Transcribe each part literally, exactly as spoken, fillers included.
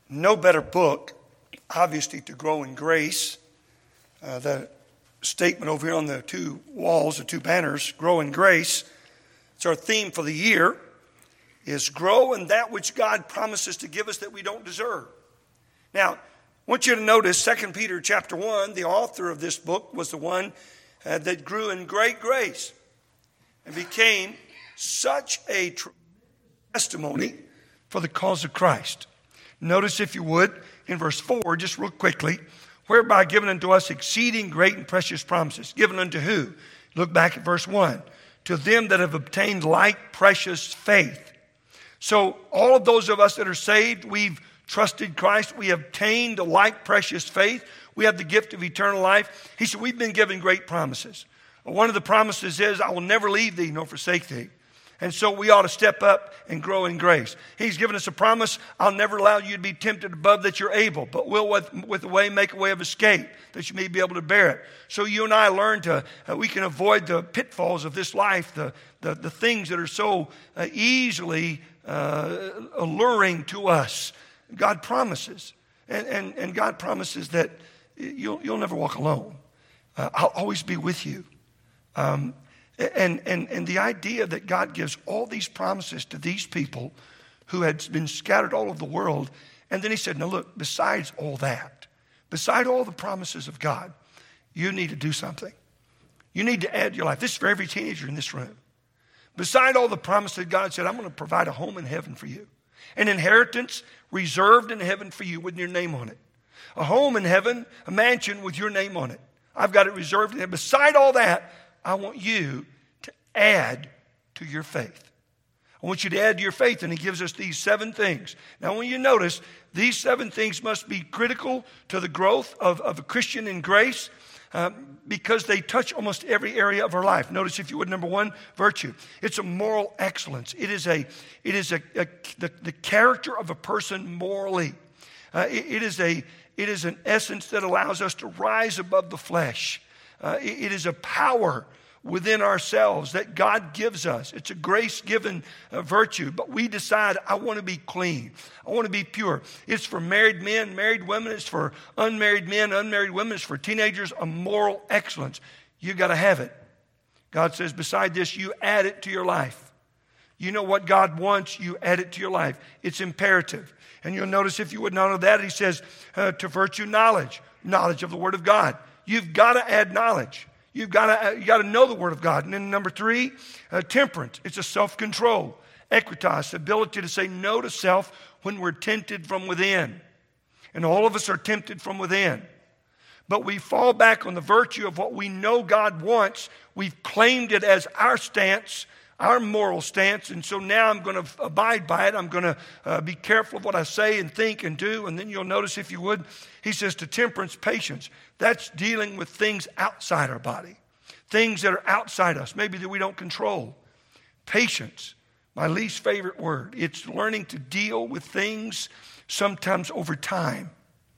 No better book, obviously, to grow in grace. Uh, the statement over here on the two walls, the two banners, grow in grace. It's our theme for the year, is grow in that which God promises to give us that we don't deserve. Now, I want you to notice Second Peter chapter one, the author of this book was the one uh, that grew in great grace and became such a tr- testimony for the cause of Christ. Notice, if you would, in verse four, just real quickly, whereby given unto us exceeding great and precious promises. Given unto who? Look back at verse one. To them that have obtained like precious faith. So all of those of us that are saved, we've trusted Christ. We have obtained a like precious faith. We have the gift of eternal life. He said, we've been given great promises. One of the promises is, I will never leave thee nor forsake thee. And so we ought to step up and grow in grace. He's given us a promise. I'll never allow you to be tempted above that you're able, but will with, with a way make a way of escape that you may be able to bear it. So you and I learn to, uh, we can avoid the pitfalls of this life, the, the, the things that are so uh, easily uh, alluring to us. God promises. And, and, and God promises that you'll, you'll never walk alone. Uh, I'll always be with you. Um, And, and, and the idea that God gives all these promises to these people who had been scattered all over the world. And then he said, now look, besides all that, beside all the promises of God, you need to do something. You need to add to your life. This is for every teenager in this room. Beside all the promises that God said, I'm going to provide a home in heaven for you. An inheritance reserved in heaven for you with your name on it. A home in heaven, a mansion with your name on it. I've got it reserved in heaven. Beside all that, I want you to add to your faith. I want you to add to your faith, and he gives us these seven things. Now, when you notice, these seven things must be critical to the growth of, of a Christian in grace um, because they touch almost every area of our life. Notice, if you would, number one, virtue. It's a moral excellence. It is a, it is a, a the, the character of a person morally. Uh, it, it is a, it is an essence that allows us to rise above the flesh. Uh, it, it is a power within ourselves that God gives us. It's a grace-given uh, virtue, but we decide, I want to be clean. I want to be pure. It's for married men, married women. It's for unmarried men, unmarried women. It's for teenagers, a moral excellence. You got to have it. God says, beside this, you add it to your life. You know what God wants, you add it to your life. It's imperative. And you'll notice, if you would not know that, he says, uh, to virtue, knowledge. Knowledge of the Word of God. You've got to add knowledge. You've got to, you got to know the Word of God. And then number three, uh, temperance. It's a self-control. Equitas, ability to say no to self when we're tempted from within. And all of us are tempted from within. But we fall back on the virtue of what we know God wants. We've claimed it as our stance, our moral stance. And so now I'm going to abide by it. I'm going to uh, be careful of what I say and think and do. And then you'll notice, if you would, he says to temperance, patience. That's dealing with things outside our body. Things that are outside us, maybe that we don't control. Patience, my least favorite word. It's learning to deal with things sometimes over time.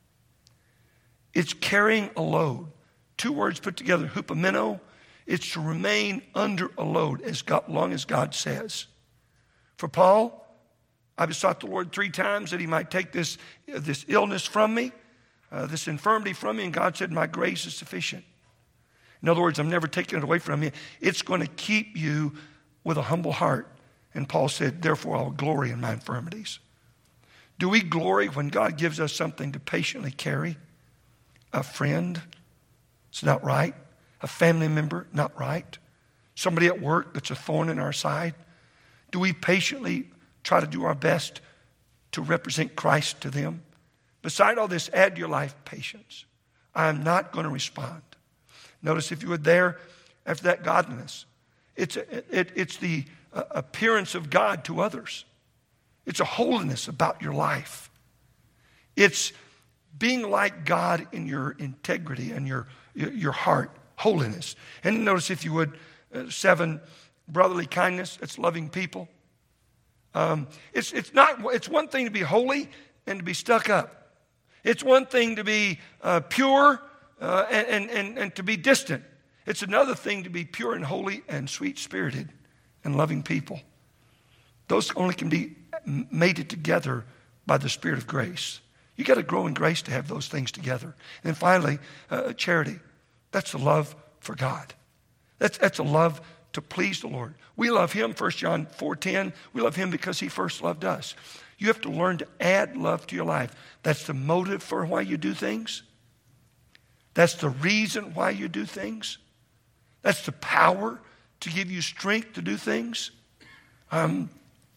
It's carrying a load. Two words put together, hupomeno. It's to remain under a load as God, long as God says. For Paul, I besought the Lord three times that he might take this, uh, this illness from me, uh, this infirmity from me, and God said, my grace is sufficient. In other words, I'm never taking it away from you. It's going to keep you with a humble heart. And Paul said, therefore I'll glory in my infirmities. Do we glory when God gives us something to patiently carry? A friend? It's not right. A family member? Not right. Somebody at work that's a thorn in our side? Do we patiently try to do our best to represent Christ to them? Beside all this, add to your life patience. I am not going to respond. Notice, if you would, there, after that, godliness. It's, a, it, it's the uh, appearance of God to others. It's a holiness about your life. It's being like God in your integrity and your, your, your heart. Holiness. And notice, if you would, uh, seven, brotherly kindness. It's loving people. Um, it's, it's, not, it's one thing to be holy and to be stuck up. It's one thing to be uh, pure uh, and, and, and to be distant. It's another thing to be pure and holy and sweet-spirited and loving people. Those only can be mated together by the Spirit of grace. You got to grow in grace to have those things together. And finally, uh, charity. That's the love for God. That's, that's a love to please the Lord. We love him, First John four ten. We love him because he first loved us. You have to learn to add love to your life. That's the motive for why you do things. That's the reason why you do things. That's the power to give you strength to do things. Um,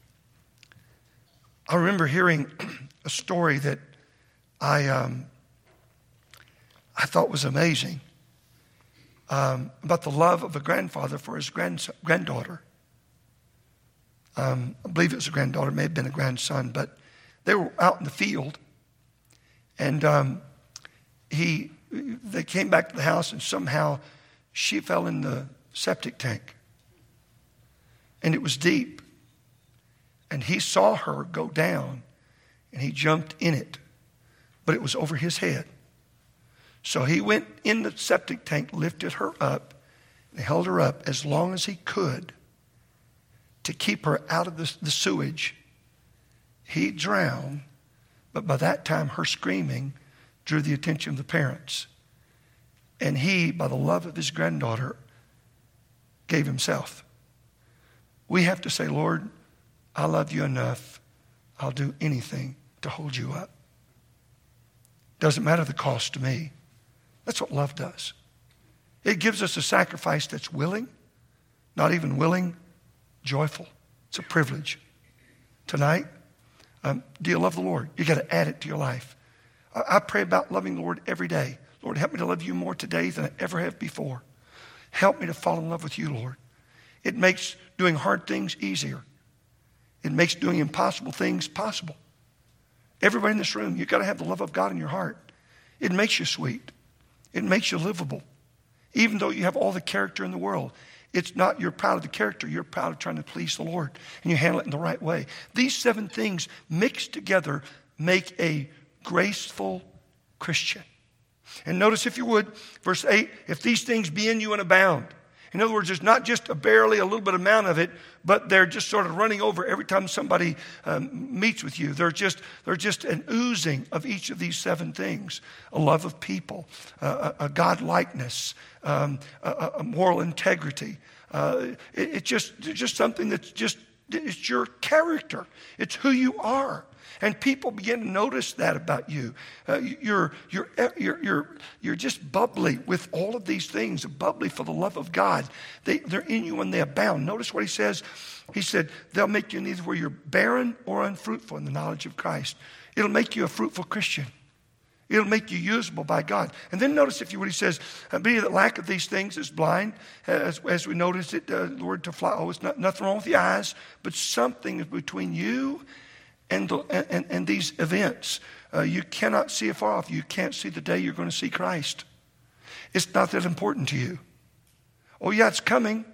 I remember hearing a story that I um, I thought was amazing um, about the love of a grandfather for his grand, granddaughter. Um, I believe it was a granddaughter, may have been a grandson, but they were out in the field, and um, he they came back to the house, and somehow she fell in the septic tank, and it was deep, and he saw her go down, and he jumped in it, but it was over his head. So he went in the septic tank, lifted her up, and held her up as long as he could to keep her out of the, the sewage. He drowned, but by that time her screaming drew the attention of the parents. And he, by the love of his granddaughter, gave himself. We have to say, Lord, I love you enough. I'll do anything to hold you up. Doesn't matter the cost to me. That's what love does. It gives us a sacrifice that's willing, not even willing, joyful. It's a privilege. Tonight, um, do you love the Lord? You got to add it to your life. I, I pray about loving the Lord every day. Lord, help me to love you more today than I ever have before. Help me to fall in love with you, Lord. It makes doing hard things easier. It makes doing impossible things possible. Everybody in this room, you've got to have the love of God in your heart. It makes you sweet. It makes you livable. Even though you have all the character in the world, it's not you're proud of the character. You're proud of trying to please the Lord, and you handle it in the right way. These seven things mixed together make a graceful Christian. And notice, if you would, verse eight, if these things be in you and abound. In other words, there's not just a barely a little bit amount of it, but they're just sort of running over every time somebody um, meets with you. They're just, they're just an oozing of each of these seven things. A love of people, uh, a, a God-likeness, um, a, a moral integrity. Uh, it, it's just, it's just something that's just, it's your character. It's who you are. And people begin to notice that about you. Uh, you're, you're, you're, you're, you're just bubbly with all of these things, bubbly for the love of God. They, they're in you and they abound. Notice what he says. He said, they'll make you neither where you're barren or unfruitful in the knowledge of Christ. It'll make you a fruitful Christian. It'll make you usable by God. And then notice, if you would, he says, be that lack of these things is blind. As, as we noticed it, uh, the word to fly, oh, it's not, nothing wrong with the eyes, but something is between you And, the, and, and these events. Uh, you cannot see afar off. You can't see the day you're going to see Christ. It's not that important to you. Oh, yeah, it's coming.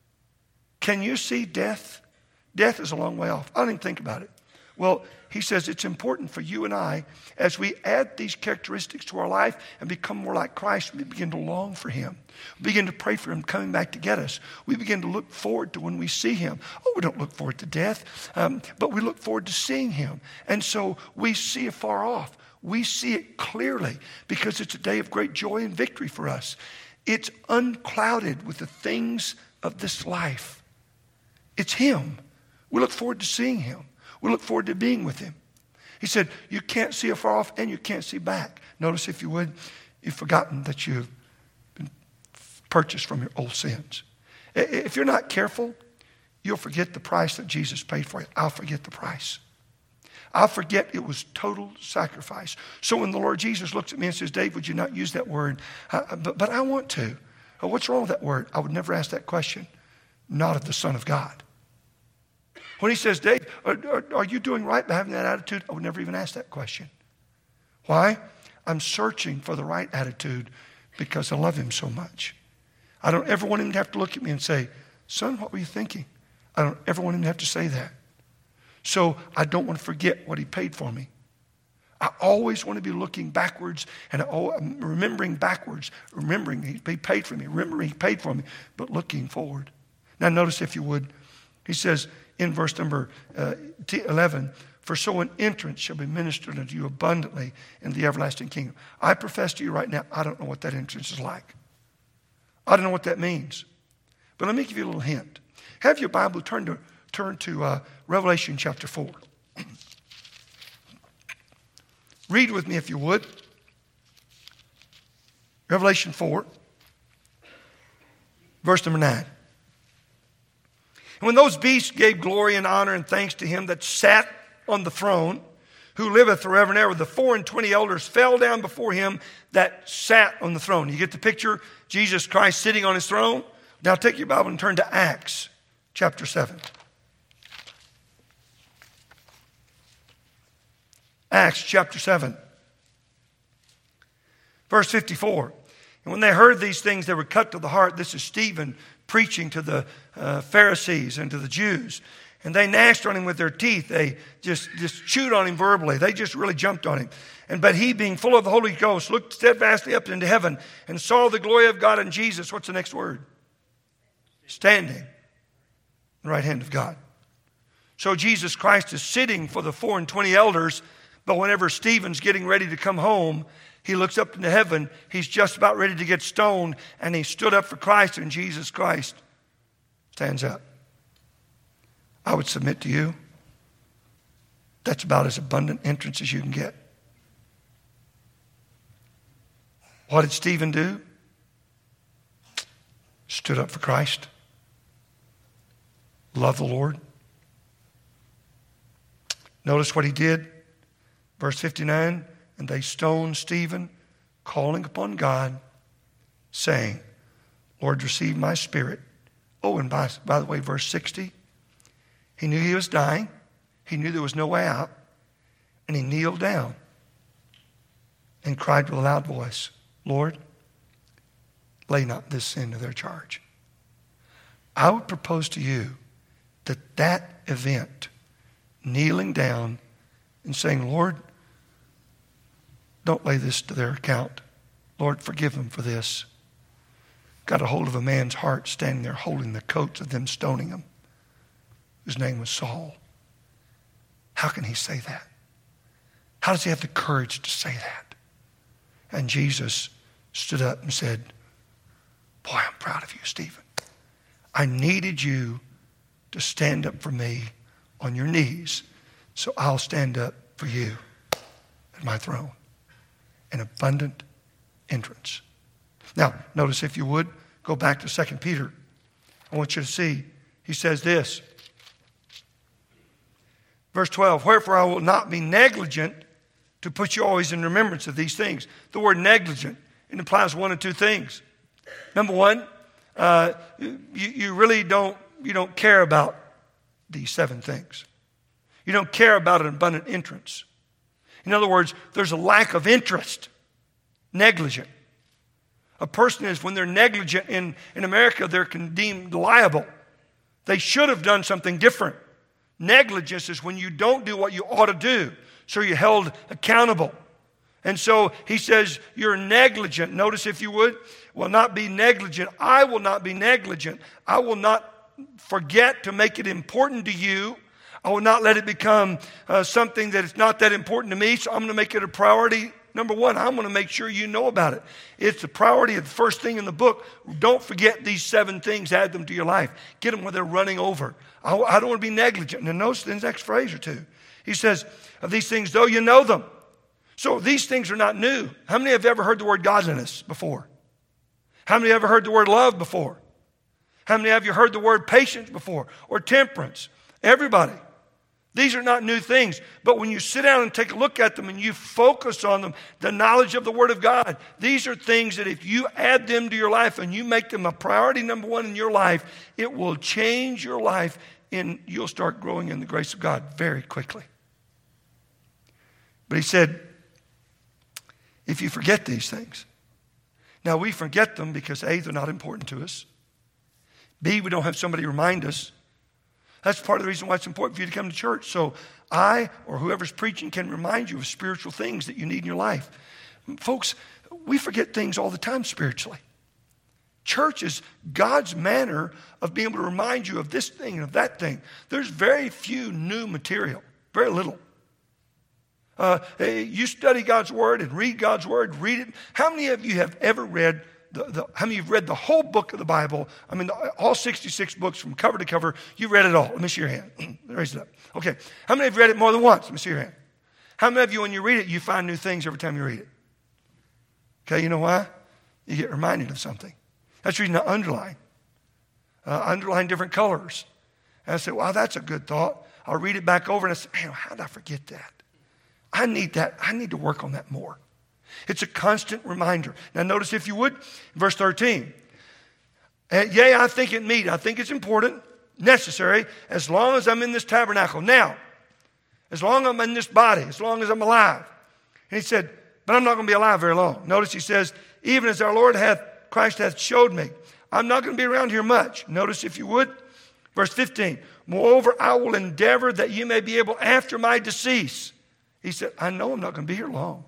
Can you see death? Death is a long way off. I don't even think about it. Well, he says it's important for you and I, as we add these characteristics to our life and become more like Christ, we begin to long for him. We begin to pray for him coming back to get us. We begin to look forward to when we see him. Oh, we don't look forward to death, um, but we look forward to seeing him. And so we see it far off. We see it clearly because it's a day of great joy and victory for us. It's unclouded with the things of this life. It's him. We look forward to seeing him. We look forward to being with him. He said, you can't see afar off and you can't see back. Notice, if you would, you've forgotten that you've been purchased from your old sins. If you're not careful, you'll forget the price that Jesus paid for you. I'll forget the price. I'll forget it was total sacrifice. So when the Lord Jesus looks at me and says, Dave, would you not use that word? Uh, but, but I want to. Oh, what's wrong with that word? I would never ask that question. Not of the Son of God. When he says, Dave, are, are, are you doing right by having that attitude? I would never even ask that question. Why? I'm searching for the right attitude because I love him so much. I don't ever want him to have to look at me and say, son, what were you thinking? I don't ever want him to have to say that. So I don't want to forget what he paid for me. I always want to be looking backwards and I'm remembering backwards, remembering he paid for me, remembering he paid for me, but looking forward. Now notice, if you would, he says in verse number uh, eleven, For so an entrance shall be ministered unto you abundantly in the everlasting kingdom. I profess to you right now, I don't know what that entrance is like. I don't know what that means. But let me give you a little hint. Have your Bible, turn to, turn to uh, Revelation chapter four. Read with me if you would. Revelation four, verse number nine. And when those beasts gave glory and honor and thanks to him that sat on the throne, who liveth forever and ever, the four and twenty elders fell down before him that sat on the throne. You get the picture? Jesus Christ sitting on his throne. Now take your Bible and turn to Acts chapter seven. Acts chapter seven. Verse fifty-four. And when they heard these things, they were cut to the heart. This is Stephen preaching to the uh, Pharisees and to the Jews. And they gnashed on him with their teeth. They just, just chewed on him verbally. They just really jumped on him. And but he, being full of the Holy Ghost, looked steadfastly up into heaven and saw the glory of God and Jesus. What's the next word? Standing in the right hand of God. So Jesus Christ is sitting for the four and twenty elders, but whenever Stephen's getting ready to come home, he looks up into heaven. He's just about ready to get stoned, and he stood up for Christ, and Jesus Christ stands up. I would submit to you, that's about as abundant entrance as you can get. What did Stephen do? Stood up for Christ. Loved the Lord. Notice what he did. Verse fifty-nine, and they stoned Stephen, calling upon God, saying, Lord, receive my spirit. Oh, and by, by the way, verse sixty, he knew he was dying. He knew there was no way out. And he kneeled down and cried with a loud voice, Lord, lay not this sin to their charge. I would propose to you that that event, kneeling down and saying, Lord, don't lay this to their account. Lord, forgive them for this. Got a hold of a man's heart standing there holding the coats of them stoning him, whose name was Saul. How can he say that? How does he have the courage to say that? And Jesus stood up and said, boy, I'm proud of you, Stephen. I needed you to stand up for me on your knees, so I'll stand up for you at my throne. An abundant entrance. Now, notice if you would, go back to Second Peter. I want you to see, he says this. Verse twelve, wherefore I will not be negligent to put you always in remembrance of these things. The word negligent, it implies one of two things. Number one, uh, you, you really don't, you don't care about these seven things. You don't care about an abundant entrance. In other words, there's a lack of interest. Negligent. A person is, when they're negligent in, in America, they're deemed liable. They should have done something different. Negligence is when you don't do what you ought to do, so you're held accountable. And so he says, you're negligent. Notice if you would, will not be negligent. I will not be negligent. I will not forget to make it important to you. I will not let it become uh, something that is not that important to me, so I'm going to make it a priority. Number one, I'm going to make sure you know about it. It's the priority of the first thing in the book. Don't forget these seven things. Add them to your life. Get them where they're running over. I, I don't want to be negligent. And notice the next phrase or two. He says, of these things, though you know them. So these things are not new. How many have ever heard the word godliness before? How many have ever heard the word love before? How many have you heard the word patience before? Or temperance? Everybody. These are not new things, but when you sit down and take a look at them and you focus on them, the knowledge of the Word of God, these are things that if you add them to your life and you make them a priority number one in your life, it will change your life and you'll start growing in the grace of God very quickly. But he said, if you forget these things, now we forget them because A, they're not important to us. B, we don't have somebody remind us. That's part of the reason why it's important for you to come to church. So I or whoever's preaching can remind you of spiritual things that you need in your life. Folks, we forget things all the time spiritually. Church is God's manner of being able to remind you of this thing and of that thing. There's very few new material, very little. Uh, you study God's Word and read God's Word, read it. How many of you have ever read, the, the, how many of you have read the whole book of the Bible? I mean, all sixty-six books from cover to cover. You've read it all. Let me see your hand. Raise it up. Okay. How many of you have read it more than once? Let me see your hand. How many of you, when you read it, you find new things every time you read it? Okay, you know why? You get reminded of something. That's the reason I underline. Uh, underline different colors. And I said, wow, that's a good thought. I'll read it back over and I said, man, how did I forget that? I need that. I need to work on that more. It's a constant reminder. Now notice, if you would, verse thirteen. Yea, I think it meet. I think it's important, necessary, as long as I'm in this tabernacle. Now, as long as I'm in this body, as long as I'm alive. And he said, but I'm not going to be alive very long. Notice he says, even as our Lord hath, Christ hath showed me. I'm not going to be around here much. Notice, if you would, verse fifteen. Moreover, I will endeavor that you may be able after my decease. He said, I know I'm not going to be here long.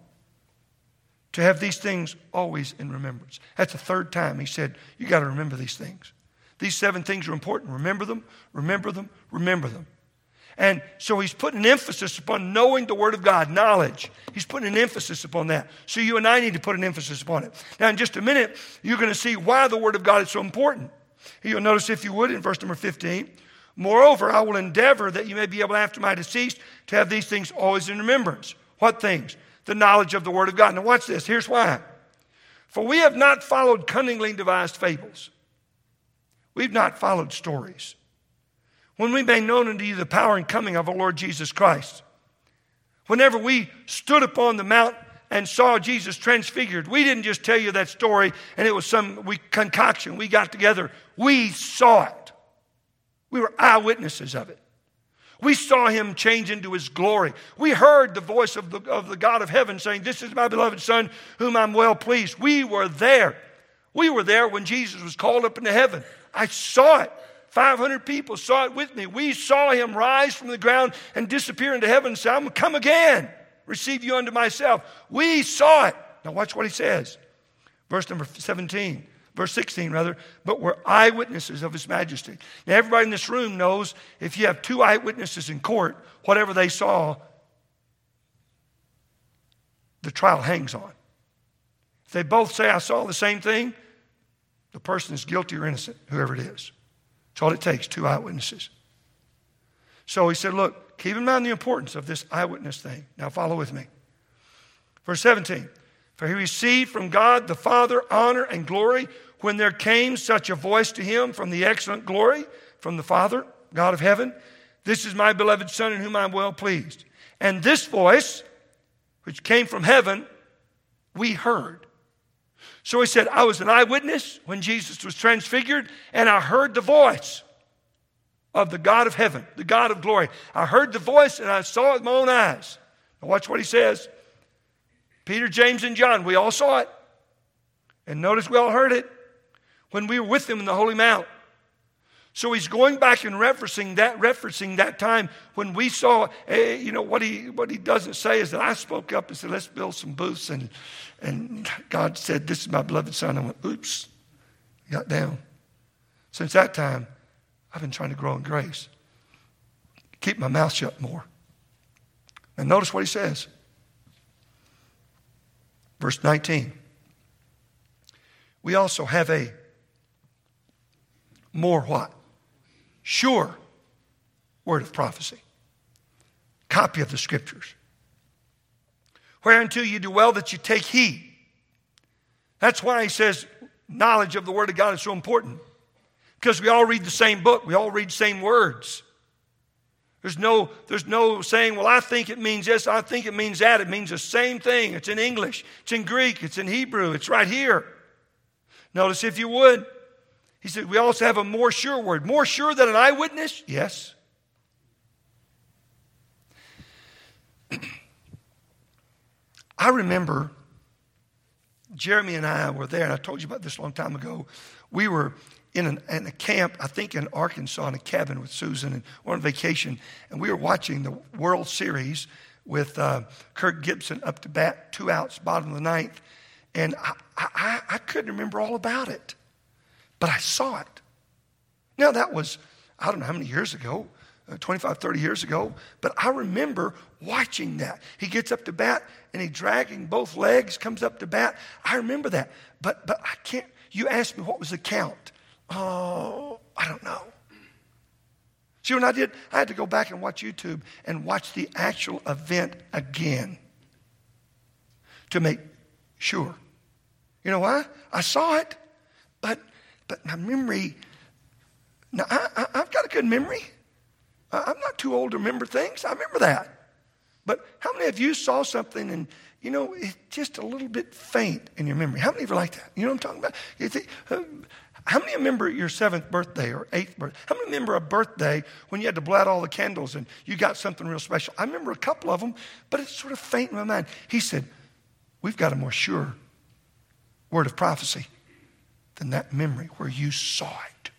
To have these things always in remembrance. That's the third time he said, you got to remember these things. These seven things are important. Remember them, remember them, remember them. And so he's putting an emphasis upon knowing the Word of God, knowledge. He's putting an emphasis upon that. So you and I need to put an emphasis upon it. Now, in just a minute, you're going to see why the Word of God is so important. You'll notice, if you would, in verse number fifteen, moreover, I will endeavor that you may be able after my decease to have these things always in remembrance. What things? The knowledge of the Word of God. Now watch this. Here's why. For we have not followed cunningly devised fables. We've not followed stories. When we made known unto you the power and coming of our Lord Jesus Christ. Whenever we stood upon the mount and saw Jesus transfigured, we didn't just tell you that story and it was some we, concoction we got together. We saw it. We were eyewitnesses of it. We saw him change into his glory. We heard the voice of the, of the God of heaven saying, this is my beloved Son whom I'm well pleased. We were there. We were there when Jesus was called up into heaven. I saw it. five hundred people saw it with me. We saw him rise from the ground and disappear into heaven and say, I'm going to come again, receive you unto myself. We saw it. Now watch what he says. Verse number seventeen. Verse sixteen, rather, but we're eyewitnesses of his majesty. Now, everybody in this room knows if you have two eyewitnesses in court, whatever they saw, the trial hangs on. If they both say, I saw the same thing, the person is guilty or innocent, whoever it is. That's all it takes, two eyewitnesses. So he said, look, keep in mind the importance of this eyewitness thing. Now, follow with me. Verse seventeen. For he received from God the Father honor and glory when there came such a voice to him from the excellent glory from the Father, God of heaven. This is my beloved Son in whom I am well pleased. And this voice, which came from heaven, we heard. So he said, I was an eyewitness when Jesus was transfigured, and I heard the voice of the God of heaven, the God of glory. I heard the voice and I saw it with my own eyes. Now watch what he says. Peter, James, and John, we all saw it. And notice we all heard it when we were with him in the Holy Mount. So he's going back and referencing that, referencing that time when we saw, eh, you know, what he what he doesn't say is that I spoke up and said, let's build some booths. And, and God said, this is my beloved Son. I went, oops, got down. Since that time, I've been trying to grow in grace. Keep my mouth shut more. And notice what he says. Verse nineteen. We also have a more what? Sure word of prophecy. Copy of the Scriptures. Whereunto you do well that you take heed. That's why he says knowledge of the Word of God is so important. Because we all read the same book. We all read the same words. There's no, there's no saying, well, I think it means this, I think it means that. It means the same thing. It's in English, it's in Greek, it's in Hebrew, it's right here. Notice, if you would, he said, we also have a more sure word. More sure than an eyewitness? Yes. I remember Jeremy and I were there, and I told you about this a long time ago. We were in, an, in a camp, I think in Arkansas, in a cabin with Susan, and we're on vacation, and we were watching the World Series with uh, Kirk Gibson up to bat, two outs, bottom of the ninth, and I, I, I couldn't remember all about it, but I saw it. Now that was, I don't know how many years ago, uh, twenty-five, thirty years ago, but I remember watching that. He gets up to bat and he dragging both legs, comes up to bat. I remember that, but but I can't, you asked me what was the count. Oh, I don't know. See, when I did, I had to go back and watch YouTube and watch the actual event again to make sure. You know why? I saw it, but but my memory, now I, I, I've got a good memory. I, I'm not too old to remember things. I remember that. But how many of you saw something and, you know, it's just a little bit faint in your memory? How many of you are like that? You know what I'm talking about? You think, uh, how many remember your seventh birthday or eighth birthday? How many remember a birthday when you had to blow out all the candles and you got something real special? I remember a couple of them, but it's sort of faint in my mind. He said, we've got a more sure word of prophecy than that memory where you saw it.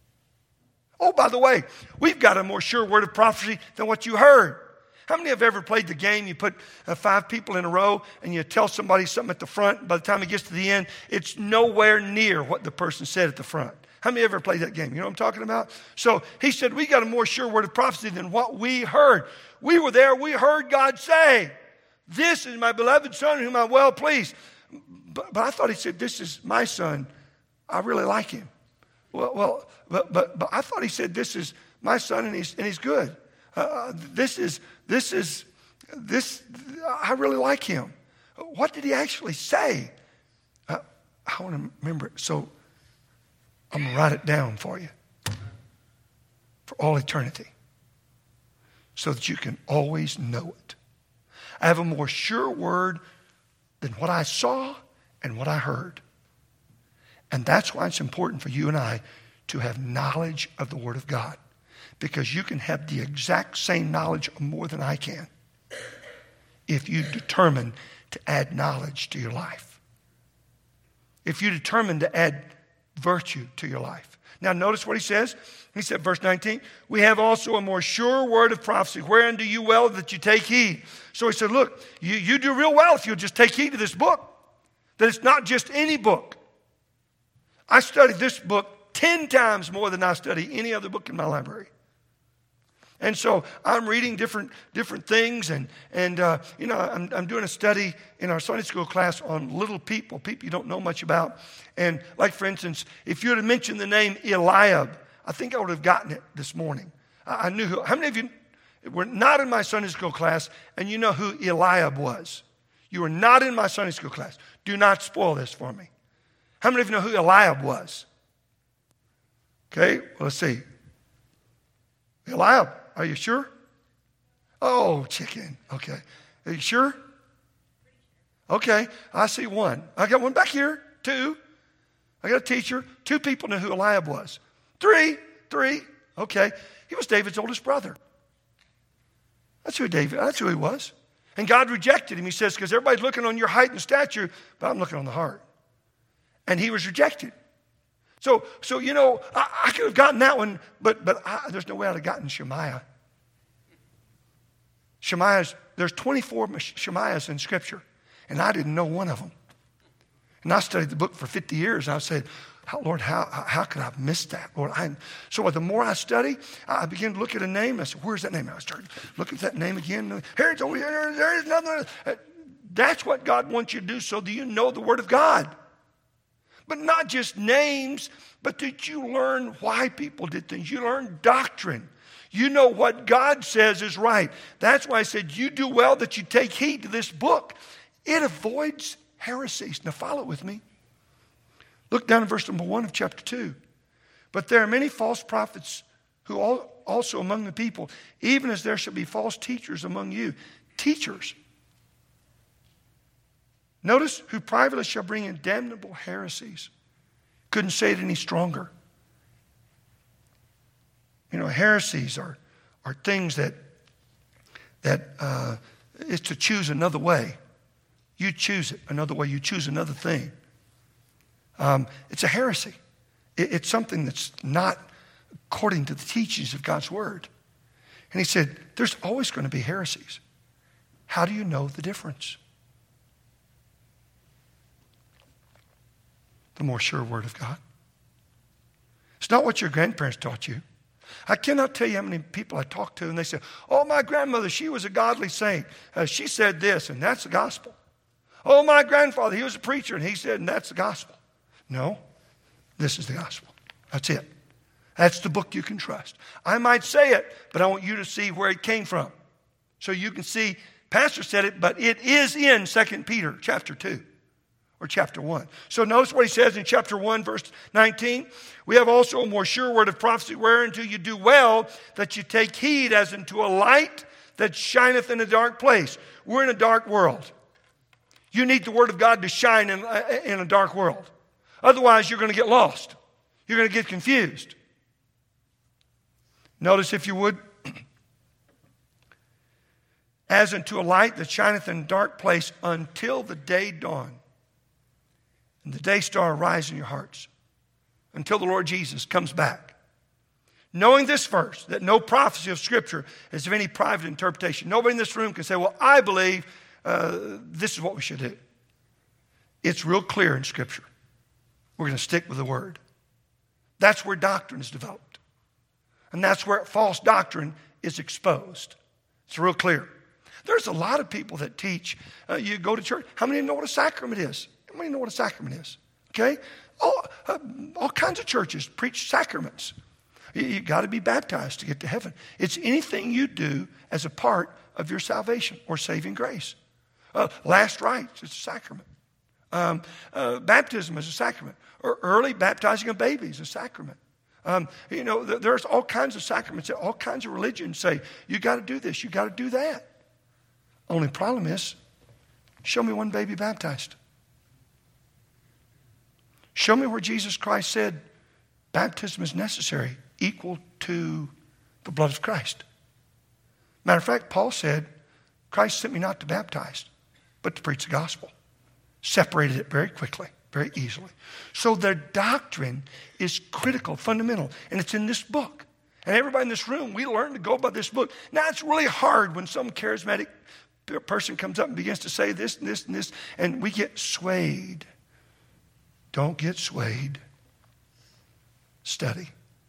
Oh, by the way, we've got a more sure word of prophecy than what you heard. How many have ever played the game? You put uh, five people in a row and you tell somebody something at the front. By the time it gets to the end, it's nowhere near what the person said at the front. How many ever played that game? You know what I'm talking about? So he said, we got a more sure word of prophecy than what we heard. We were there. We heard God say, this is my beloved son whom I'm well pleased. But, but I thought he said, this is my son. I really like him. Well, well, but, but, but I thought he said, this is my son and he's, and he's good. Uh, this is, this is, this, I really like him. What did he actually say? Uh, I want to remember it. So I'm going to write it down for you for all eternity so that you can always know it. I have a more sure word than what I saw and what I heard. And that's why it's important for you and I to have knowledge of the Word of God. Because you can have the exact same knowledge or more than I can if you determine to add knowledge to your life. If you determine to add virtue to your life. Now notice what he says. He said, verse nineteen, we have also a more sure word of prophecy, wherein do you well that you take heed. So he said, look, you, you do real well if you'll just take heed to this book. That it's not just any book. I studied this book ten times more than I study any other book in my library. And so I'm reading different different things, and and uh, you know I'm I'm doing a study in our Sunday school class on little people, people you don't know much about. And like for instance, if you would have mentioned the name Eliab, I think I would have gotten it this morning. I, I knew who. How many of you were not in my Sunday school class and you know who Eliab was? You were not in my Sunday school class. Do not spoil this for me. How many of you know who Eliab was? Okay, well let's see. Eliab. Are you sure? Oh, chicken. Okay. Are you sure? Okay. I see one. I got one back here. Two. I got a teacher. Two people knew who Eliab was. Three. Three. Okay. He was David's oldest brother. That's who David, that's who he was. And God rejected him. He says, because everybody's looking on your height and stature, but I'm looking on the heart. And he was rejected. So, so you know, I, I could have gotten that one, but but I, there's no way I'd have gotten Shemaiah. Shemaiah's, there's twenty-four Shemaiahs in Scripture, and I didn't know one of them. And I studied the book for fifty years, and I said, how, Lord, how how could I have missed that? Lord, I, so the more I study, I began to look at a name, and I said, where's that name? And I started looking at that name again. Here it's over here, there's another. That's what God wants you to do, so that you know the Word of God. But not just names, but that you learn why people did things. You learn doctrine. You know what God says is right. That's why I said you do well that you take heed to this book. It avoids heresies. Now follow with me. Look down at verse number one of chapter two. But there are many false prophets who also among the people, even as there shall be false teachers among you. Teachers. Notice, who privately shall bring in damnable heresies. Couldn't say it any stronger. You know, heresies are, are things that, that uh, is to choose another way. You choose it another way. You choose another thing. Um, it's a heresy. It, it's something that's not according to the teachings of God's Word. And he said, there's always going to be heresies. How do you know the difference? The more sure Word of God. It's not what your grandparents taught you. I cannot tell you how many people I talk to and they say, oh, my grandmother, she was a godly saint. Uh, she said this, and that's the gospel. Oh, my grandfather, he was a preacher, and he said, and that's the gospel. No, this is the gospel. That's it. That's the book you can trust. I might say it, but I want you to see where it came from. So you can see, Pastor said it, but it is in Second Peter chapter two. Or chapter one. So notice what he says in chapter one, verse nineteen. We have also a more sure word of prophecy, whereunto you do well that you take heed as unto a light that shineth in a dark place. We're in a dark world. You need the word of God to shine in, in a dark world. Otherwise, you're going to get lost. You're going to get confused. Notice, if you would, as unto a light that shineth in a dark place until the day dawn. And the day star arise in your hearts until the Lord Jesus comes back. Knowing this first, that no prophecy of Scripture is of any private interpretation. Nobody in this room can say, well, I believe uh, this is what we should do. It's real clear in Scripture. We're going to stick with the Word. That's where doctrine is developed. And that's where false doctrine is exposed. It's real clear. There's a lot of people that teach, uh, you go to church. How many know what a sacrament is? How many know what a sacrament is? Okay? All, uh, all kinds of churches preach sacraments. You, you got to be baptized to get to heaven. It's anything you do as a part of your salvation or saving grace. Uh, last rites is a sacrament. Um, uh, baptism is a sacrament. Or early baptizing of babies is a sacrament. Um, you know, th- there's all kinds of sacraments that all kinds of religions say, you got to do this, you got to do that. Only problem is, show me one baby baptized. Show me where Jesus Christ said baptism is necessary, equal to the blood of Christ. Matter of fact, Paul said, Christ sent me not to baptize, but to preach the gospel. Separated it very quickly, very easily. So their doctrine is critical, fundamental, and it's in this book. And everybody in this room, we learn to go by this book. Now, it's really hard when some charismatic person comes up and begins to say this and this and this, and we get swayed. Don't get swayed. Study.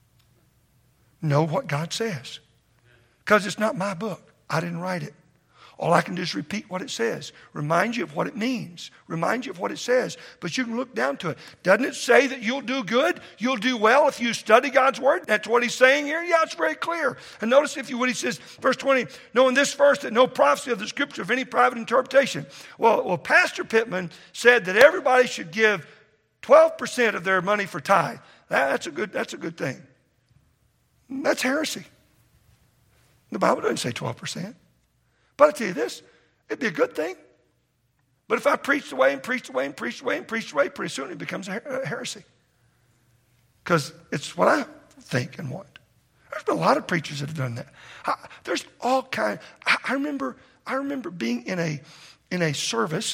Know what God says. Because it's not my book. I didn't write it. All I can do is repeat what it says. Remind you of what it means. Remind you of what it says. But you can look down to it. Doesn't it say that you'll do good? You'll do well if you study God's word? That's what he's saying here? Yeah, it's very clear. And notice if you would, he says, verse twenty, knowing this first, that no prophecy of the Scripture of any private interpretation. Well, well, Pastor Pittman said that everybody should give twelve percent of their money for tithe. That's a good, that's a good thing. That's heresy. The Bible doesn't say twelve percent. But I tell you this, it'd be a good thing. But if I preached away and preached away and preached away and preached away, pretty soon it becomes a heresy. Because it's what I think and want. There's been a lot of preachers that have done that. I, there's all kind. I, I remember. I remember being in a in a service,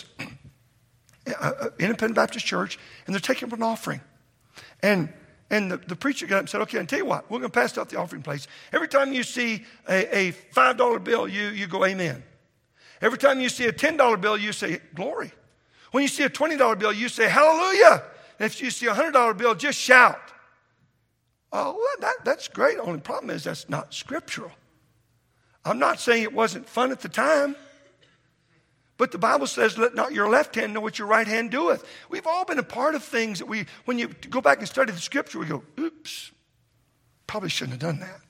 uh, Independent Baptist Church, and they're taking up an offering, and. And the, the preacher got up and said, okay, I'll tell you what, we're going to pass out the offering plates. Every time you see a, a five dollar bill, you, you go amen. Every time you see a ten dollar bill, you say glory. When you see a twenty dollar bill, you say hallelujah. And if you see a one hundred dollar bill, just shout. Oh, well, that, that's great. The only problem is that's not scriptural. I'm not saying it wasn't fun at the time. But the Bible says, let not your left hand know what your right hand doeth. We've all been a part of things that we, when you go back and study the Scripture, we go, oops, probably shouldn't have done that.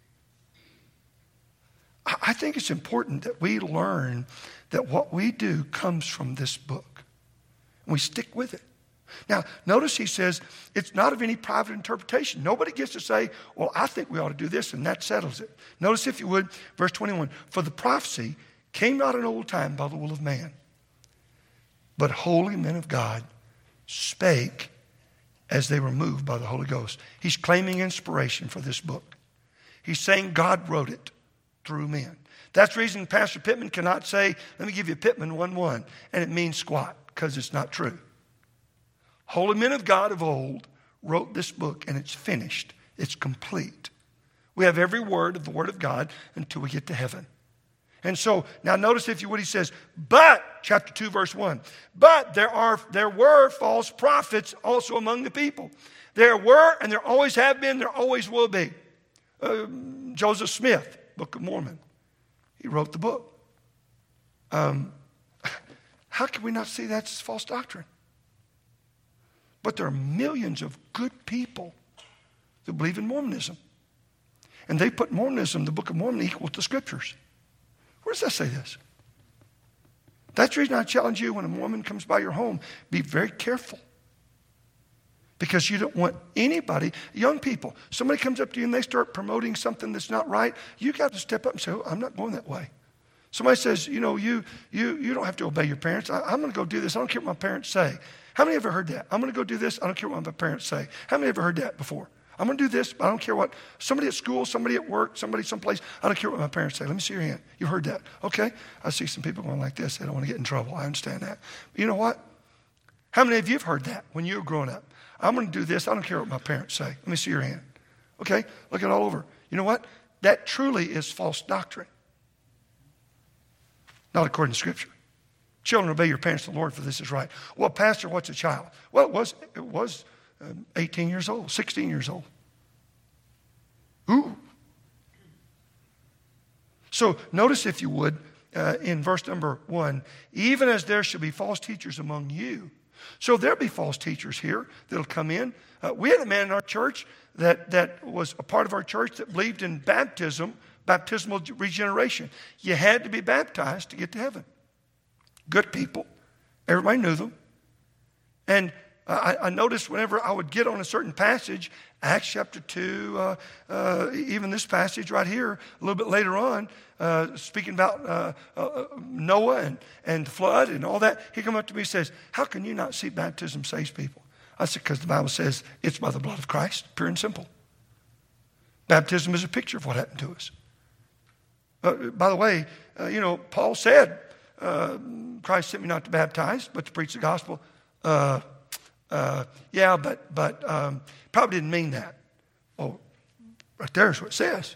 I think it's important that we learn that what we do comes from this book. And we stick with it. Now, notice he says, it's not of any private interpretation. Nobody gets to say, well, I think we ought to do this, and that settles it. Notice, if you would, verse twenty-one, for the prophecy came not in old time by the will of man, but holy men of God spake as they were moved by the Holy Ghost. He's claiming inspiration for this book. He's saying God wrote it through men. That's the reason Pastor Pittman cannot say, let me give you Pittman one one, and it means squat, because it's not true. Holy men of God of old wrote this book, and it's finished. It's complete. We have every word of the Word of God until we get to heaven. And so, now notice, if you would, he says, but, chapter two, verse one, but there are there were false prophets also among the people. There were, and there always have been, there always will be. Uh, Joseph Smith, Book of Mormon. He wrote the book. Um, how can we not see that's false doctrine? But there are millions of good people that believe in Mormonism. And they put Mormonism, the Book of Mormon, equal to Scriptures. Where does that say this? That's the reason I challenge you when a Mormon comes by your home, be very careful. Because you don't want anybody, young people, somebody comes up to you and they start promoting something that's not right, you got to step up and say, oh, I'm not going that way. Somebody says, you know, you you you don't have to obey your parents. I, I'm going to go do this. I don't care what my parents say. How many ever heard that? I'm going to go do this. I don't care what my parents say. How many ever heard that before? I'm going to do this, but I don't care what. Somebody at school, somebody at work, somebody someplace, I don't care what my parents say. Let me see your hand. You heard that. Okay. I see some people going like this. They don't want to get in trouble. I understand that. But you know what? How many of you have heard that when you were growing up? I'm going to do this. I don't care what my parents say. Let me see your hand. Okay. Look it all over. You know what? That truly is false doctrine. Not according to Scripture. Children, obey your parents in the Lord, for this is right. Well, pastor, what's a child? Well, it was it was um, eighteen years old, sixteen years old. Ooh. So notice, if you would, uh, in verse number one, even as there shall be false teachers among you. So there'll be false teachers here that'll come in. Uh, we had a man in our church that, that was a part of our church that believed in baptism, baptismal regeneration. You had to be baptized to get to heaven. Good people. Everybody knew them. And I, I noticed whenever I would get on a certain passage, Acts chapter two, uh, uh, even this passage right here, a little bit later on, uh, speaking about uh, uh, Noah and, and the flood and all that, he come up to me and says, how can you not see baptism saves people? I said, because the Bible says it's by the blood of Christ, pure and simple. Baptism is a picture of what happened to us. Uh, by the way, uh, you know, Paul said, uh, Christ sent me not to baptize, but to preach the gospel. Uh, uh, yeah, but but um, probably didn't mean that. Oh, right there is what it says.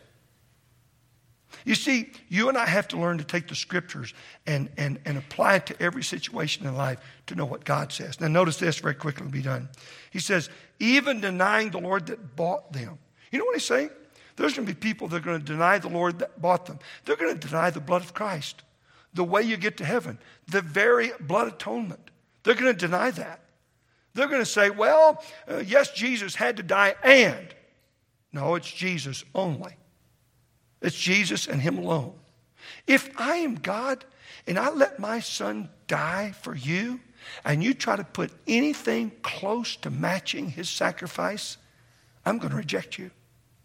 You see, you and I have to learn to take the Scriptures and, and, and apply it to every situation in life to know what God says. Now notice this very quickly, be done. He says, even denying the Lord that bought them. You know what he's saying? There's going to be people that are going to deny the Lord that bought them. They're going to deny the blood of Christ, the way you get to heaven, the very blood atonement. They're going to deny that. They're going to say, well, uh, yes, Jesus had to die and. No, it's Jesus only. It's Jesus and Him alone. If I am God and I let my Son die for you and you try to put anything close to matching His sacrifice, I'm going to reject you.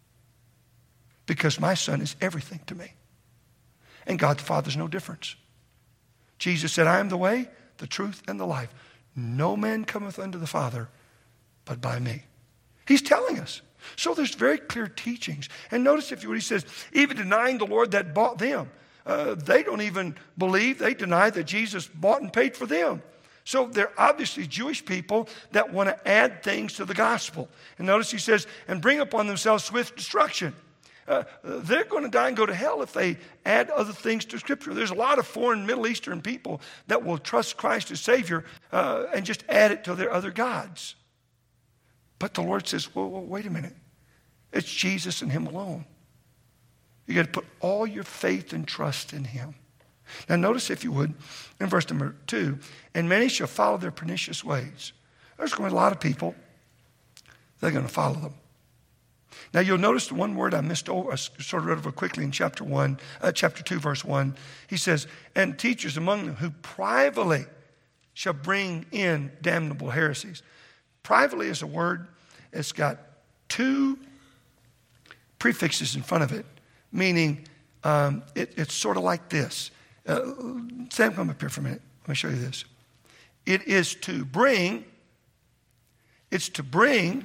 Because my Son is everything to me. And God the Father is no difference. Jesus said, I am the way, the truth, and the life. No man cometh unto the Father but by me. He's telling us. So there's very clear teachings. And notice if you would, he says, even denying the Lord that bought them. Uh, they don't even believe. They deny that Jesus bought and paid for them. So they're obviously Jewish people that want to add things to the gospel. And notice he says, and bring upon themselves swift destruction. Uh, they're going to die and go to hell if they add other things to Scripture. There's a lot of foreign Middle Eastern people that will trust Christ as Savior uh, and just add it to their other gods. But the Lord says, whoa, whoa, wait a minute. It's Jesus and Him alone. You got to put all your faith and trust in Him. Now notice, if you would, in verse number two, and many shall follow their pernicious ways. There's going to be a lot of people that are going to follow them. Now you'll notice the one word I missed over, I sort of read over quickly in chapter one, uh, chapter two, verse one. He says, and teachers among them who privately shall bring in damnable heresies. Privately is a word that's got two prefixes in front of it, meaning um, it, it's sort of like this. Uh, Sam, come up here for a minute. Let me show you this. It is to bring, it's to bring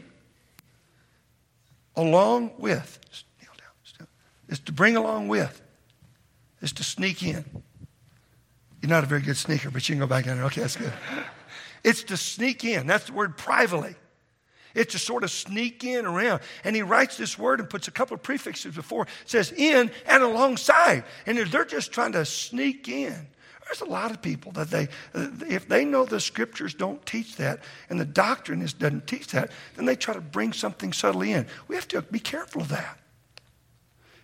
along with, kneel down, it's to bring along with, it's to sneak in. You're not a very good sneaker, but you can go back in there. Okay, that's good. It's to sneak in. That's the word privately. It's to sort of sneak in around. And he writes this word and puts a couple of prefixes before. It says in and alongside. And they're just trying to sneak in. There's a lot of people that they, if they know the Scriptures don't teach that and the doctrine is, doesn't teach that, then they try to bring something subtly in. We have to be careful of that.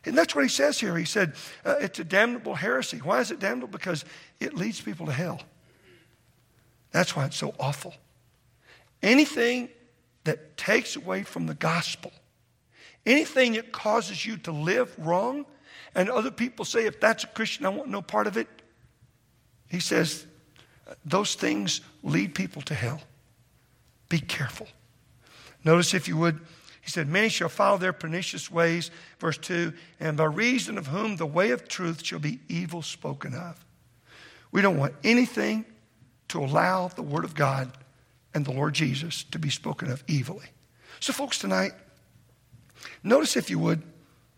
And that's what he says here. He said, uh, it's a damnable heresy. Why is it damnable? Because it leads people to hell. That's why it's so awful. Anything that takes away from the gospel, anything that causes you to live wrong, and other people say, if that's a Christian, I want no part of it. He says, those things lead people to hell. Be careful. Notice, if you would, he said, many shall follow their pernicious ways, verse two, and by reason of whom the way of truth shall be evil spoken of. We don't want anything to allow the word of God and the Lord Jesus to be spoken of evilly. So folks, tonight, notice, if you would,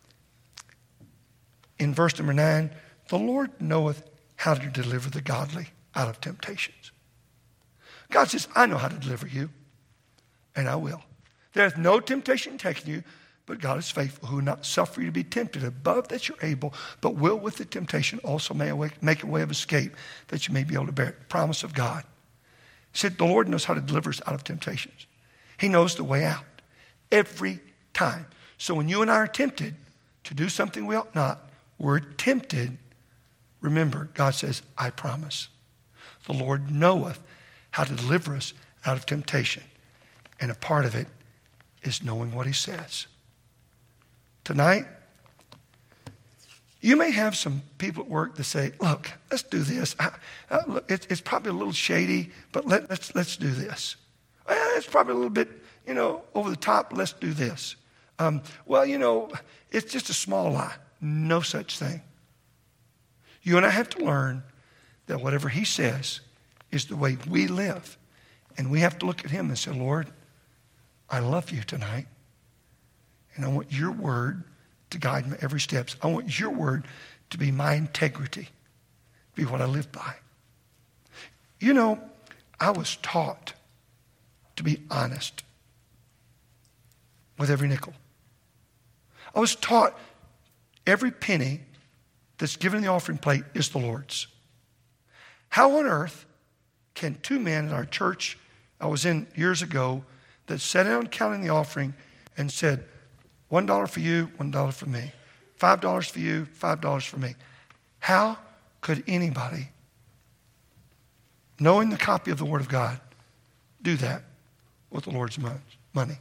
in verse number nine, the Lord knoweth how to deliver the godly out of temptations. God says, I know how to deliver you, and I will. There is no temptation taking you, but God is faithful, who will not suffer you to be tempted above that you're able, but will with the temptation also make a way of escape that you may be able to bear it. Promise of God. He said the Lord knows how to deliver us out of temptations. He knows the way out every time. So when you and I are tempted to do something we ought not, we're tempted. Remember, God says, I promise. The Lord knoweth how to deliver us out of temptation. And a part of it is knowing what he says. Tonight, you may have some people at work that say, look, let's do this. I, uh, look, it, it's probably a little shady, but let, let's, let's do this. Well, it's probably a little bit, you know, over the top. Let's do this. Um, well, you know, it's just a small lie. No such thing. You and I have to learn that whatever he says is the way we live. And we have to look at him and say, Lord, I love you tonight. And I want your word to guide my every step. I want your word to be my integrity, be what I live by. You know, I was taught to be honest with every nickel. I was taught every penny that's given in the offering plate is the Lord's. How on earth can two men in our church I was in years ago that sat down counting the offering and said, one dollar for you, one dollar for me. Five dollars for you, five dollars for me. How could anybody, knowing the copy of the Word of God, do that with the Lord's money?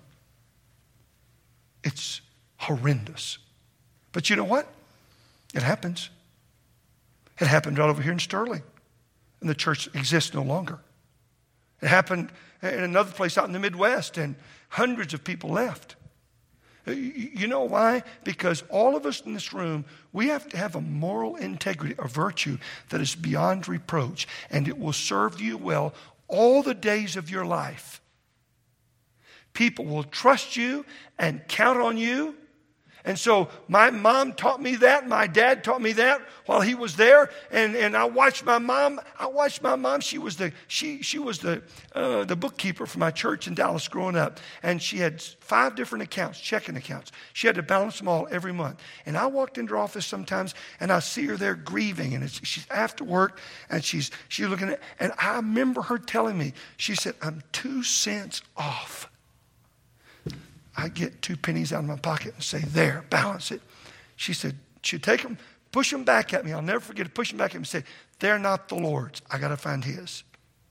It's horrendous. But you know what? It happens. It happened right over here in Sterling, and the church exists no longer. It happened in another place out in the Midwest, and hundreds of people left. You know why? Because all of us in this room, we have to have a moral integrity, a virtue that is beyond reproach, and it will serve you well all the days of your life. People will trust you and count on you. And so my mom taught me that. My dad taught me that while he was there. And, and I watched my mom. I watched my mom. She was the she she was the uh, the bookkeeper for my church in Dallas growing up. And she had five different accounts, checking accounts. She had to balance them all every month. And I walked into her office sometimes, and I see her there grieving. And it's, she's after work, and she's she's looking at. And I remember her telling me, she said, "I'm two cents off." I get two pennies out of my pocket and say, there, balance it. She said, she'd take them, push them back at me. I'll never forget it. Push them back at me and say, they're not the Lord's. I got to find his.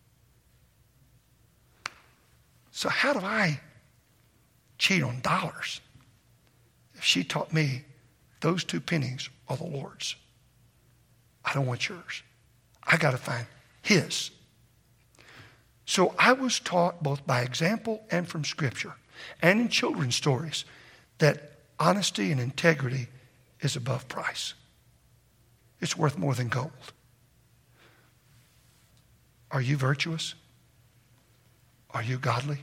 So how do I cheat on dollars if she taught me those two pennies are the Lord's? I don't want yours. I got to find his. So I was taught both by example and from Scripture and in children's stories that honesty and integrity is above price. It's worth more than gold. Are you virtuous? Are you godly?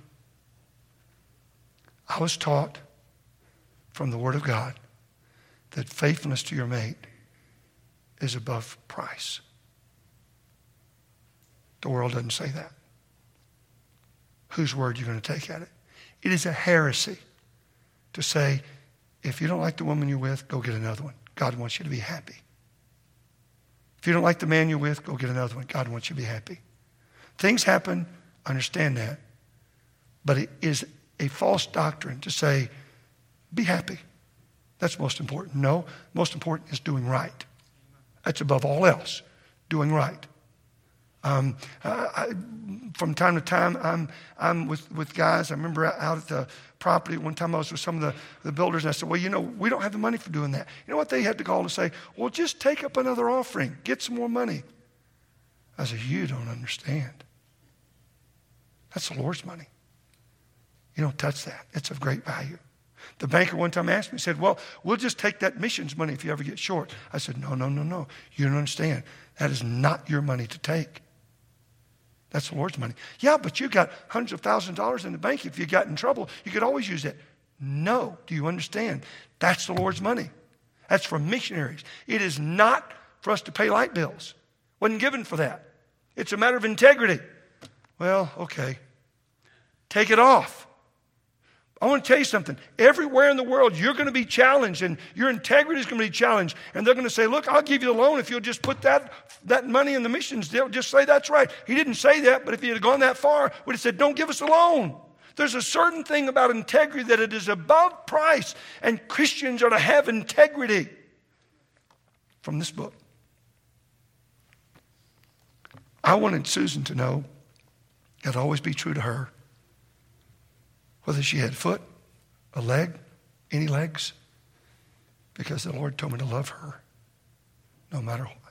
I was taught from the Word of God that faithfulness to your mate is above price. The world doesn't say that. Whose word are you going to take at it? It is a heresy to say, if you don't like the woman you're with, go get another one. God wants you to be happy. If you don't like the man you're with, go get another one. God wants you to be happy. Things happen, I understand that. But it is a false doctrine to say, be happy. That's most important. No, most important is doing right. That's above all else, doing right. Um, I, I, from time to time, I'm I'm with, with guys. I remember out at the property one time I was with some of the, the builders, and I said, well, you know, we don't have the money for doing that. You know what they had to call to say? Well, just take up another offering. Get some more money. I said, you don't understand. That's the Lord's money. You don't touch that. It's of great value. The banker one time asked me, he said, well, we'll just take that missions money if you ever get short. I said, no, no, no, no. You don't understand. That is not your money to take. That's the Lord's money. Yeah, but you got hundreds of thousands of dollars in the bank. If you got in trouble, you could always use that. No. Do you understand? That's the Lord's money. That's for missionaries. It is not for us to pay light bills. Wasn't given for that. It's a matter of integrity. Well, okay. Take it off. I want to tell you something. Everywhere in the world, you're going to be challenged, and your integrity is going to be challenged. And they're going to say, look, I'll give you the loan if you'll just put that, that money in the missions. They'll just say that's right. He didn't say that, but if he had gone that far, would have said, don't give us a loan. There's a certain thing about integrity that it is above price, and Christians are to have integrity. From this book. I wanted Susan to know that I'd always be true to her. Whether she had a foot, a leg, any legs, because the Lord told me to love her no matter what.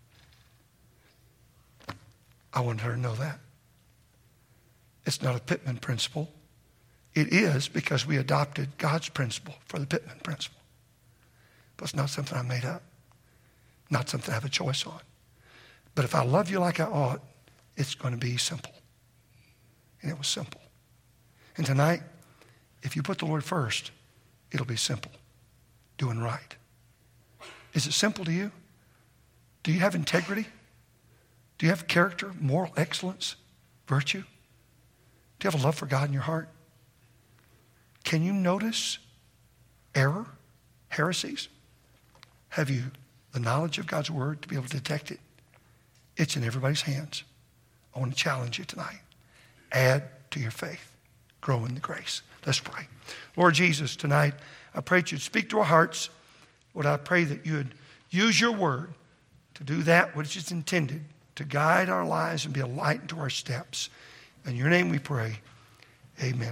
I wanted her to know that. It's not a Pittman principle. It is because we adopted God's principle for the Pittman principle. But it's not something I made up. Not something I have a choice on. But if I love you like I ought, it's going to be simple. And it was simple. And tonight, if you put the Lord first, it'll be simple. Doing right. Is it simple to you? Do you have integrity? Do you have character, moral excellence, virtue? Do you have a love for God in your heart? Can you notice error, heresies? Have you the knowledge of God's word to be able to detect it? It's in everybody's hands. I want to challenge you tonight. Add to your faith. Grow in the grace. Let's pray. Lord Jesus, tonight, I pray that you'd speak to our hearts. Lord, I pray that you'd use your word to do that which is intended to guide our lives and be a light into our steps. In your name we pray. Amen.